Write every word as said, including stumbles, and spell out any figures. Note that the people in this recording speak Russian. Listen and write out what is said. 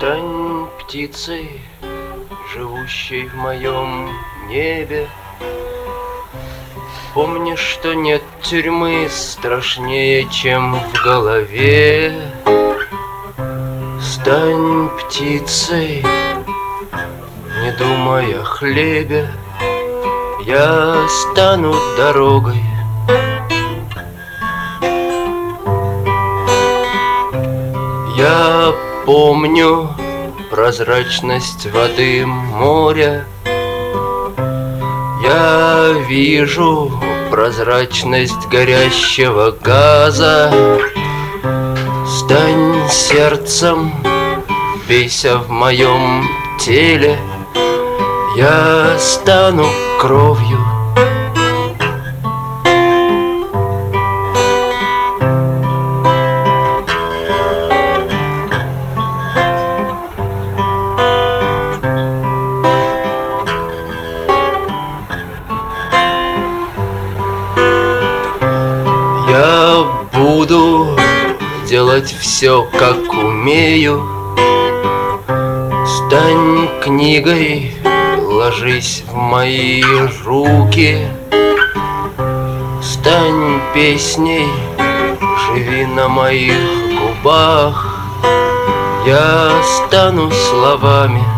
Стань птицей, живущей в моем небе. Помни, что нет тюрьмы страшнее, чем в голове. Стань птицей, не думай о хлебе. Я стану дорогой. Я помню прозрачность воды моря. Я вижу прозрачность горящего газа. Стань сердцем, бейся в моем теле. Я стану кровью. Я буду делать все, как умею. Стань книгой, ложись в мои руки. Стань песней, живи на моих губах. Я стану словами.